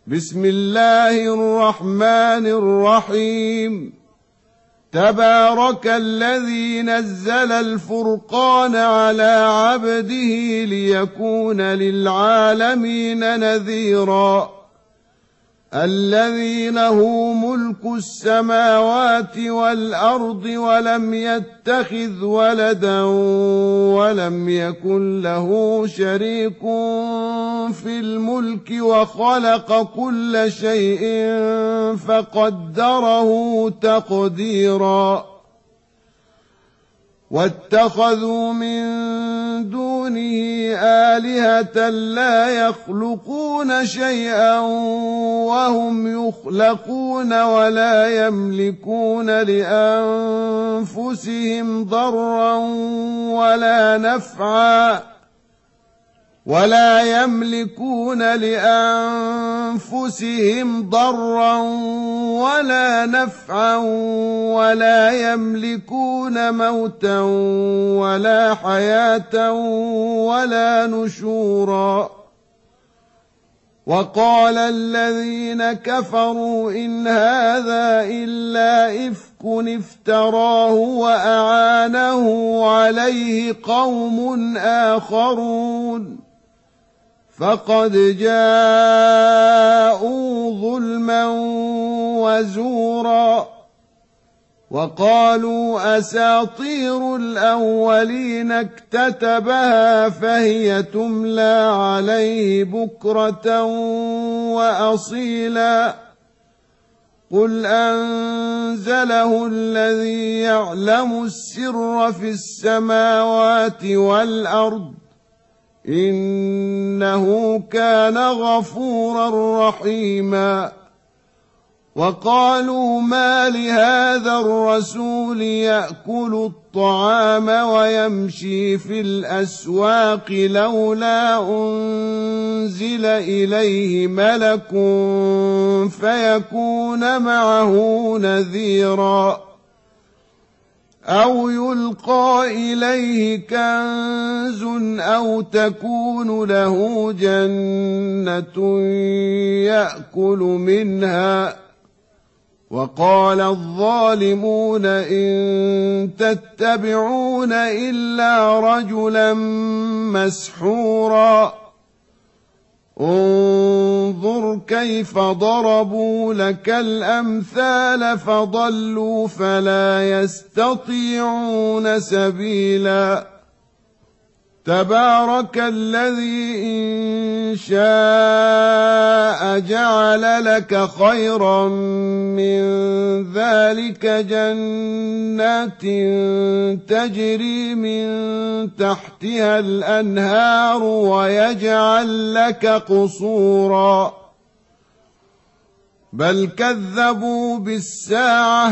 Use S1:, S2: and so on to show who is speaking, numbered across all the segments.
S1: بسم الله الرحمن الرحيم. تبارك الذي نزل الفرقان على عبده ليكون للعالمين نذيرا. الذي له ملك السماوات والأرض ولم يتخذ ولدا ولم يكن له شريك في الملك وخلق كل شيء فقدره تقديرا. واتخذوا من دونه آلهة لا يخلقون شيئا وهم يخلقون ولا يملكون لأنفسهم ضرا ولا نفعا ولا يملكون موتا ولا حياة ولا نشورا. وقال الذين كفروا إن هذا إلا إفك افتراه وأعانه عليه قوم آخرون فقد جاءوا ظلما وزورا. وقالوا أساطير الأولين اكتتبها فهي تملى عليه بكرة وأصيلا. قل أنزله الذي يعلم السر في السماوات والأرض إنه كان غفورا رحيما. وقالوا ما لهذا الرسول يأكل الطعام ويمشي في الأسواق لولا أنزل إليه ملك فيكون معه نذيرا أو يلقى إليه كنز أو تكون له جنة يأكل منها. وقال الظالمون إن تتبعون إلا رجلا مسحورا. انظر كيف ضربوا لك الأمثال فضلوا فلا يستطيعون سبيلا. تبارك الذي إن شاء جعل لك خيرا من ذلك جنات تجري من تحتها الأنهار ويجعل لك قصورا. بل كذبوا بالساعة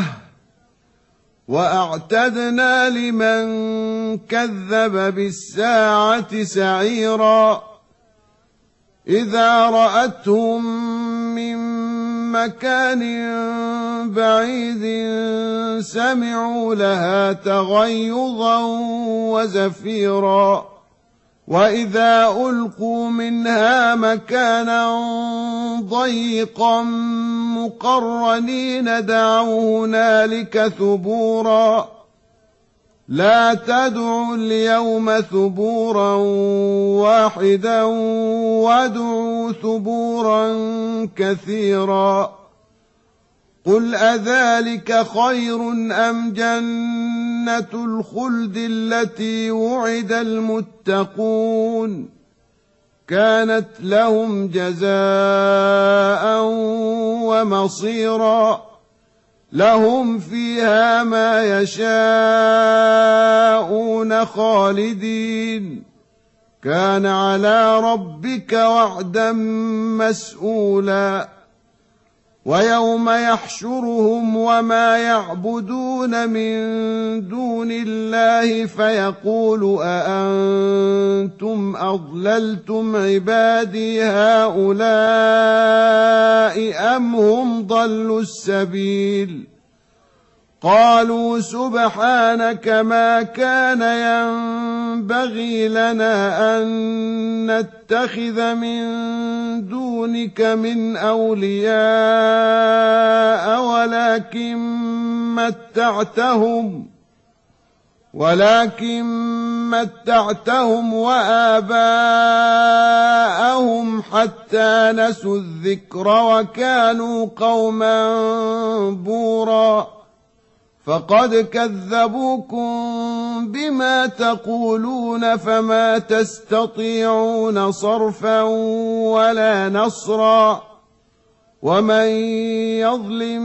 S1: وأعتدنا لمن كذب بالساعة سعيرا. إذا رأتهم من مكان بعيد سمعوا لها تغيظا وزفيرا. وإذا ألقوا منها مكانا ضيقا مقرنين دعوا هنالك ثبورا. لا تدعوا اليوم ثبورا واحدا وادعوا ثبورا كثيرا. قل أذلك خير أم جنة الخلد التي وعد المتقون كانت لهم جزاء ومصيرا. لهم فيها ما يشاءون خالدين كان على ربك وعدا مسئولا. ويوم يحشرهم وما يعبدون من دون الله فيقول أأنتم أضللتم عبادي هؤلاء أم هم ضلوا السبيل قالوا سبحانك ما كان ينبغي لنا أن نتخذ من دونك من أولياء ولكن متعتهم وآباءهم حتى نسوا الذكر وكانوا قوما بورا فقد كذبوكم بما تقولون فما تستطيعون صرفا ولا نصرا ومن يظلم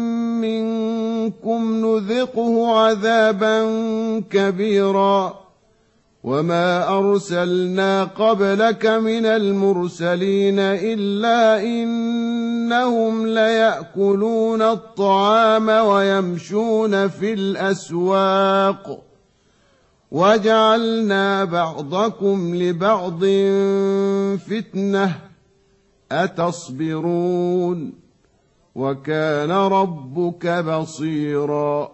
S1: منكم نذقه عذابا كبيرا وما أرسلنا قبلك من المرسلين إلا إنهم ليأكلون الطعام ويمشون في الأسواق وجعلنا بعضكم لبعض فتنة أتصبرون وكان ربك بصيرا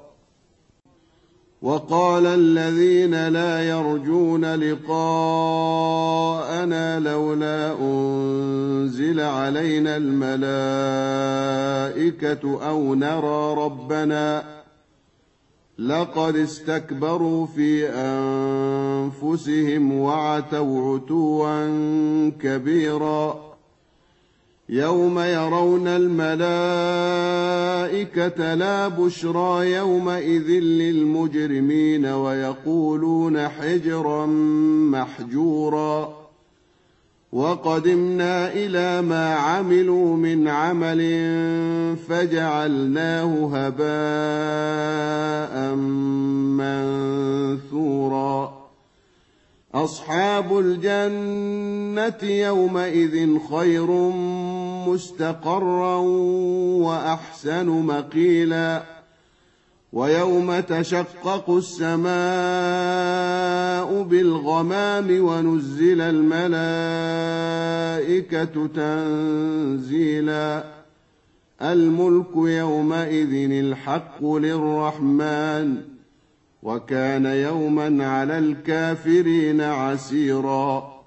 S1: وقال الذين لا يرجون لقاءنا لولا أنزل علينا الملائكة أو نرى ربنا لقد استكبروا في أنفسهم وعتوا عتوا كبيرا يوم يرون الملائكة لا بشرى يومئذ للمجرمين ويقولون حجرا محجورا وقدمنا إلى ما عملوا من عمل فجعلناه هباء منثورا أصحاب الجنة يومئذ خير مستقرا وأحسن مقيلا ويوم تشقق السماء بالغمام ونزل الملائكة تنزيلا الملك يومئذ الحق للرحمن وكان يوما على الكافرين عسيرا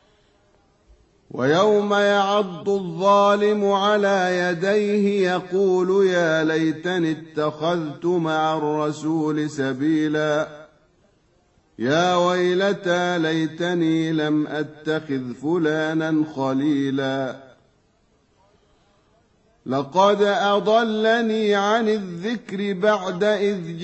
S1: ويوم يعض الظالم على يديه يقول يا ليتني اتخذت مع الرسول سبيلا يا ويلتى ليتني لم أتخذ فلانا خليلا لقد أضلني عن الذكر بعد إذ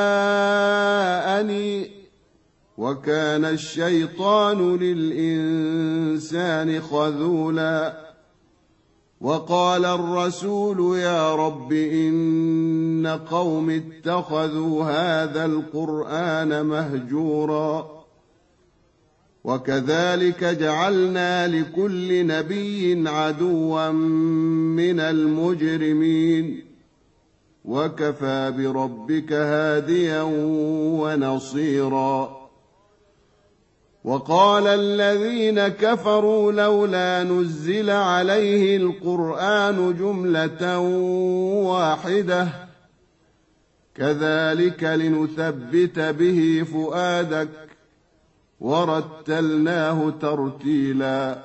S1: جاءني وكان الشيطان للإنسان خذولا وقال الرسول يا رب إن قوم اتخذوا هذا القرآن مهجورا وكذلك جعلنا لكل نبي عدوا من المجرمين وكفى بربك هاديا ونصيرا وقال الذين كفروا لولا نزل عليه القرآن جملة واحدة كذلك لنثبت به فؤادك ورتلناه ترتيلا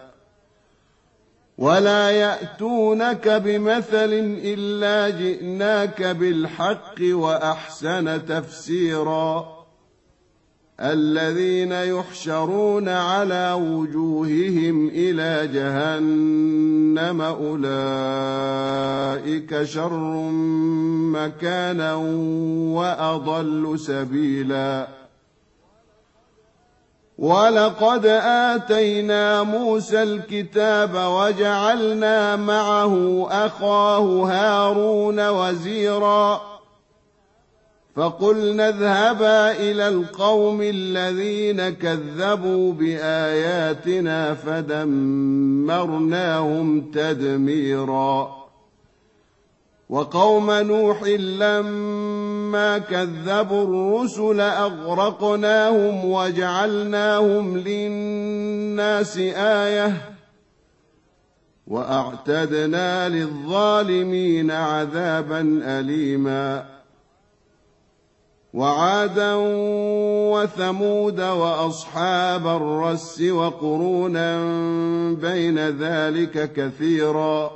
S1: ولا يأتونك بمثل إلا جئناك بالحق وأحسن تفسيرا الذين يحشرون على وجوههم إلى جهنم أولئك شر مكانا وأضل سبيلا ولقد آتينا موسى الكتاب وجعلنا معه أخاه هارون وزيرا فقلنا اذهبا إلى القوم الذين كذبوا بآياتنا فدمرناهم تدميرا وقوم نوح لما كذبوا الرسل أغرقناهم وجعلناهم للناس آية وأعتدنا للظالمين عذابا أليما وعادا وثمود وأصحاب الرس وقرونا بين ذلك كثيرا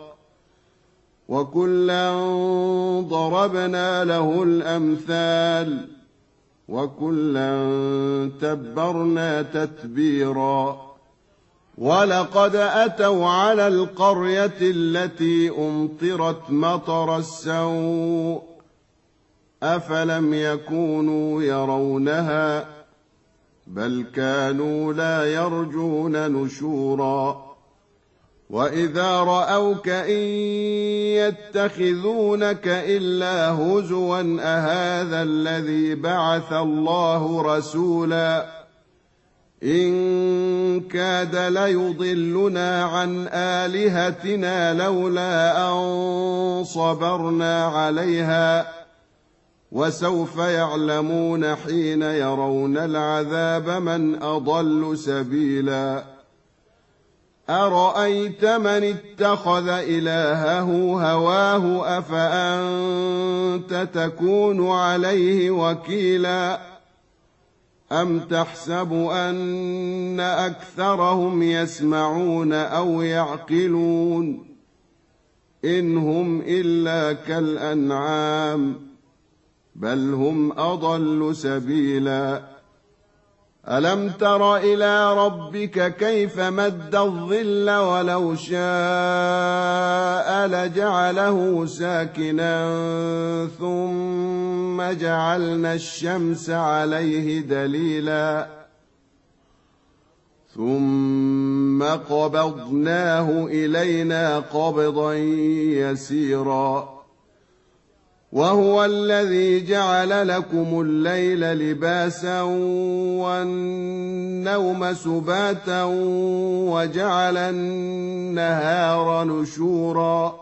S1: وكلا ضربنا له الأمثال وكلا تبرنا تتبيرا ولقد أتوا على القرية التي أمطرت مطر السوء أفلم يكونوا يرونها بل كانوا لا يرجون نشورا وإذا رأوك إن يتخذونك إلا هزوا أهذا الذي بعث الله رسولا إن كاد ليضلنا عن آلهتنا لولا أن صبرنا عليها وسوف يعلمون حين يرون العذاب من أضل سبيلا أرأيت من اتخذ إلهه هواه أفأنت تكون عليه وكيلا أم تحسب أن أكثرهم يسمعون أو يعقلون إن هم إلا كالأنعام بل هم أضل سبيلا ألم تر إلى ربك كيف مد الظل ولو شاء لجعله ساكنا ثم جعلنا الشمس عليه دليلا ثم قبضناه إلينا قبضا يسيرا وهو الذي جعل لكم الليل لباسا والنوم سباتا وجعل النهار نشورا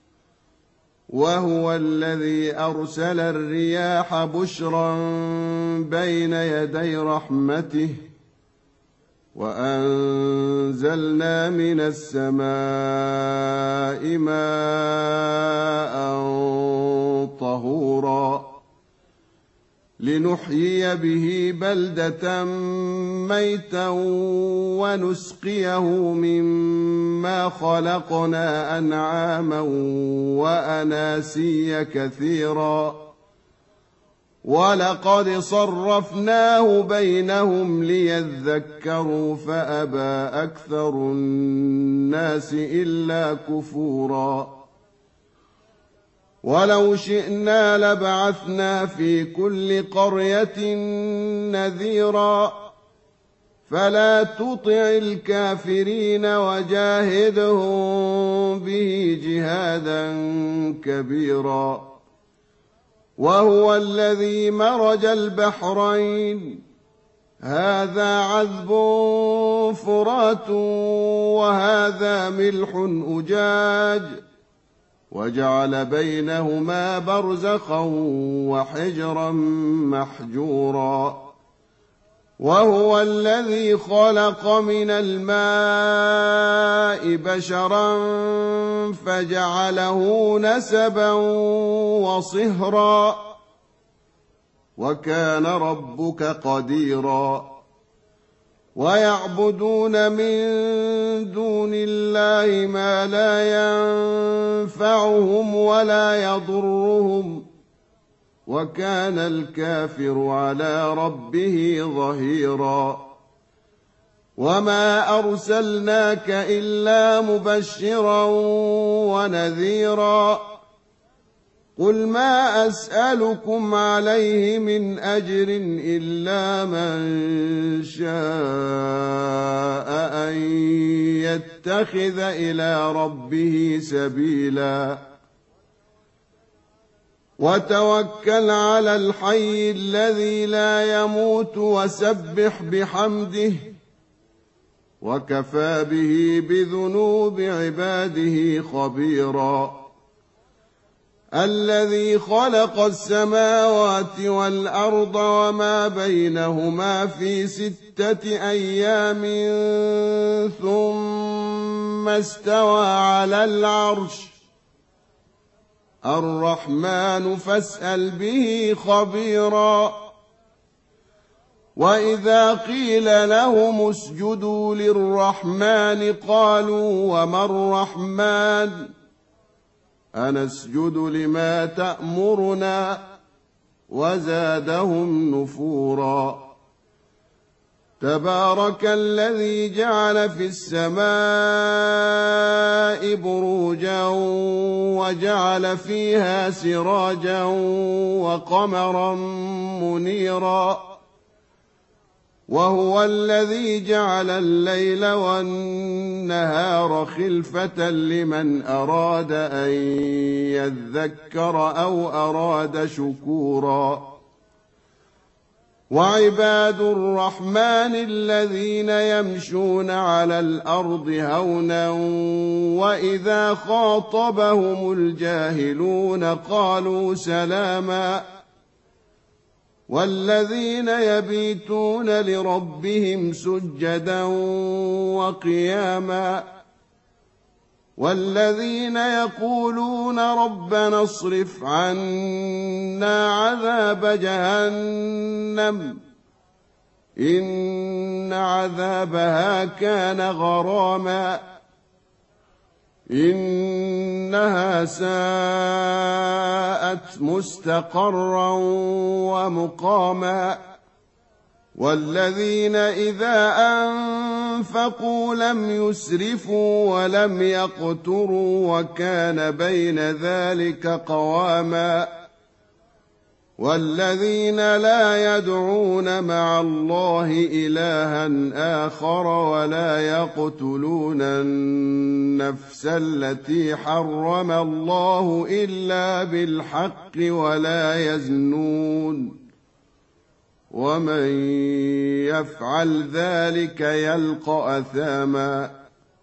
S1: وهو الذي أرسل الرياح بشرا بين يدي رحمته وأنزلنا من السماء ماء طهورا لنحيي به بلدة ميتا ونسقيه مما خلقنا أنعاما وأناسيا كثيرا ولقد صرفناه بينهم ليذكروا فأبى أكثر الناس إلا كفورا ولو شئنا لبعثنا في كل قرية نذيرا فلا تطع الكافرين وجاهدهم به جهادا كبيرا وهو الذي مرج البحرين هذا عذب فرات وهذا ملح أجاج وجعل بينهما برزخا وحجرا محجورا وهو الذي خلق من الماء بشرا فجعله نسبا وصهرا وكان ربك قديرا ويعبدون من دون الله ما لا ينفعهم ولا يضرهم وكان الكافر على ربه ظهيرا وما أرسلناك إلا مبشرا ونذيرا قل ما أسألكم عليه من أجر إلا من شاء أن يتخذ إلى ربه سبيلا وتوكل على الحي الذي لا يموت وسبح بحمده وكفى به بذنوب عباده خبيرا الذي خلق السماوات والأرض وما بينهما في 6 أيام ثم استوى على العرش الرحمن فاسأل به خبيرا وإذا قيل لهم اسجدوا للرحمن قالوا وما الرحمن أنسجد لما تأمرنا وزادهم نفورا تبارك الذي جعل في السماء بروجا وجعل فيها سراجا وقمرا منيرا وهو الذي جعل الليل والنهار خلفة لمن أراد أن يذكر أو أراد شكورا وعباد الرحمن الذين يمشون على الأرض هونا وإذا خاطبهم الجاهلون قالوا سلاما والذين يبيتون لربهم سجدا وقياما والذين يقولون ربنا اصرف عنا عذاب جهنم إن عذابها كان غراما إنها ساءت مستقرا ومقاما والذين إذا أنفقوا لم يسرفوا ولم يقتروا وكان بين ذلك قواما والذين لا يدعون مع الله إلها آخر ولا يقتلون النفس التي حرم الله إلا بالحق ولا يزنون ومن يفعل ذلك يلقى أثاما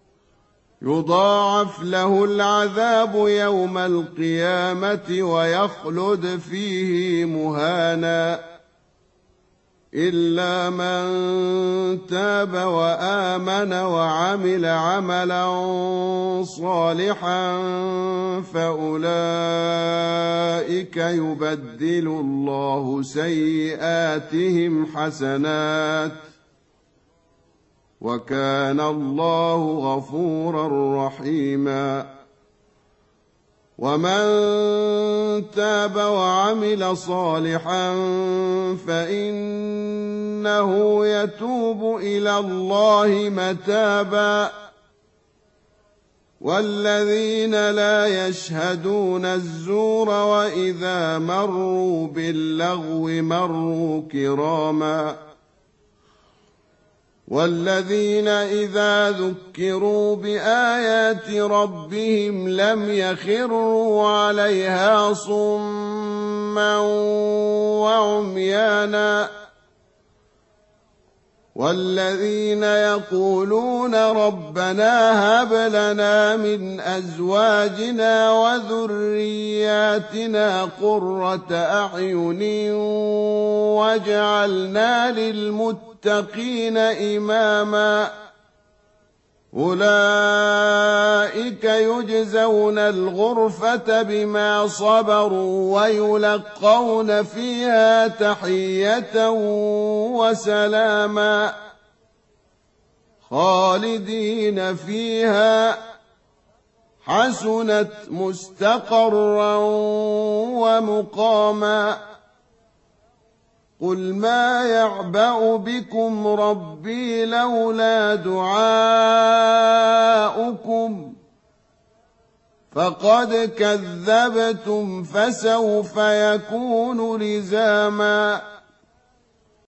S1: يضاعف له العذاب يوم القيامة ويخلد فيه مهانا إلا من تاب وآمن وعمل عملا صالحا فأولئك يبدل الله سيئاتهم حسنات وكان الله غفورا رحيما ومن تاب وعمل صالحا فإنه يتوب إلى الله متابا والذين لا يشهدون الزور وإذا مروا باللغو مروا كراما والذين إذا ذكروا بآيات ربهم لم يخروا عليها صما وعميانا والذين يقولون ربنا هب لنا من أزواجنا وذرياتنا قرة أعين واجعلنا للمتقين إماما أولئك يجزون الغرفة بما صبروا ويلقون فيها تحية وسلاما خالدين فيها حسنت مستقرا ومقاما قل ما يعبأ بكم ربي لولا دعاؤكم فقد كذبتم فسوف يكون لزاما